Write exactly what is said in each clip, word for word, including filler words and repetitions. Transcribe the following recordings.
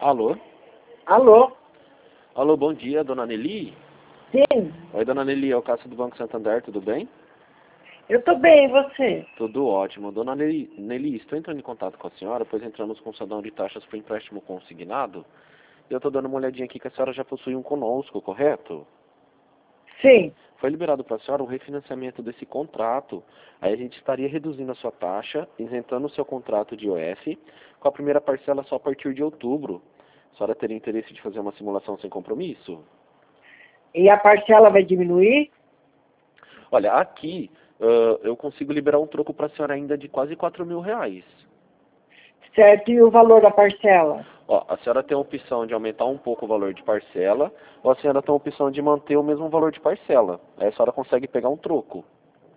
Alô? Alô? Alô, bom dia, dona Nelly? Sim, Oi, dona Nelly, é o Cássio do Banco Santander, tudo bem? eu tô bem, e você? Tudo ótimo. Dona Nelly, Nelly, estou entrando em contato com a senhora, pois entramos com sanção de taxas para empréstimo consignado. E eu estou dando uma olhadinha aqui que a senhora já possui um conosco, correto? Sim. Foi liberado para a senhora o refinanciamento desse contrato. Aí a gente estaria reduzindo a sua taxa, isentando o seu contrato de I O F, com a primeira parcela só a partir de outubro. A senhora teria interesse de fazer uma simulação sem compromisso? E a parcela vai diminuir? Olha, aqui uh, eu consigo liberar um troco para a senhora ainda de quase quatro mil reais. Certo, e o valor da parcela? Ó, a senhora tem a opção de aumentar um pouco o valor de parcela, ou a senhora tem a opção de manter o mesmo valor de parcela. Aí a senhora consegue pegar um troco.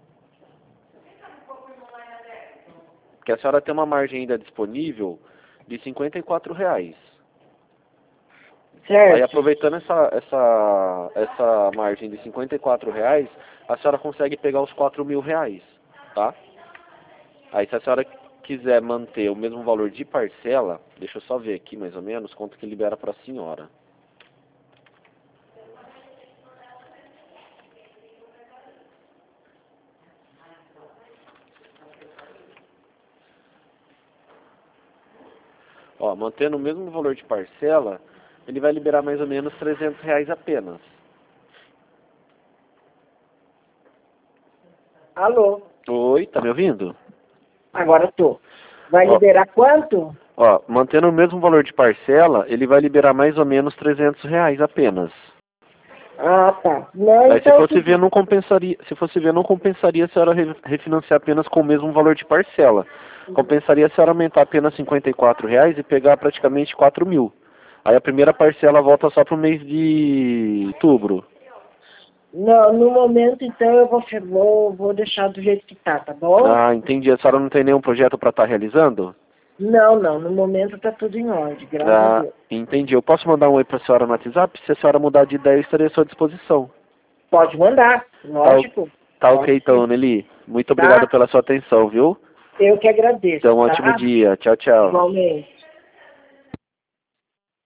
Porque a senhora tem uma margem ainda disponível de cinquenta e quatro reais. Aí Certo. aproveitando essa, essa, essa margem de cinquenta e quatro reais, a senhora consegue pegar os quatro mil reais, tá? Aí se a senhora quiser manter o mesmo valor de parcela, deixa eu só ver aqui mais ou menos quanto que libera para a senhora. Ó, mantendo o mesmo valor de parcela, ele vai liberar mais ou menos trezentos reais apenas. Alô? Oi, tá me ouvindo? Agora tô. Vai Ó, liberar quanto? ó, mantendo o mesmo valor de parcela, ele vai liberar mais ou menos trezentos reais apenas. Ah, tá. Não, Aí se então... fosse ver, não compensaria, se fosse ver, não compensaria a senhora re- refinanciar apenas com o mesmo valor de parcela. Compensaria a senhora aumentar apenas cinquenta e quatro reais e pegar praticamente quatro mil. Aí a primeira parcela volta só para o mês de outubro. Não, no momento, então, eu vou, vou, vou deixar do jeito que tá, tá bom? Ah, entendi. A senhora não tem nenhum projeto para estar realizando? Não, não, no momento tá tudo em ordem, graças a Ah, Deus. entendi. Eu posso mandar um oi para a senhora no WhatsApp? Se a senhora mudar de ideia, eu estarei à sua disposição. Pode mandar, Tá, o- lógico. tá ok Pode então, sim. Nelly. Muito obrigado Tá? pela sua atenção, viu? Eu que agradeço, Então, um ótimo tá? dia. Tchau, tchau. Igualmente.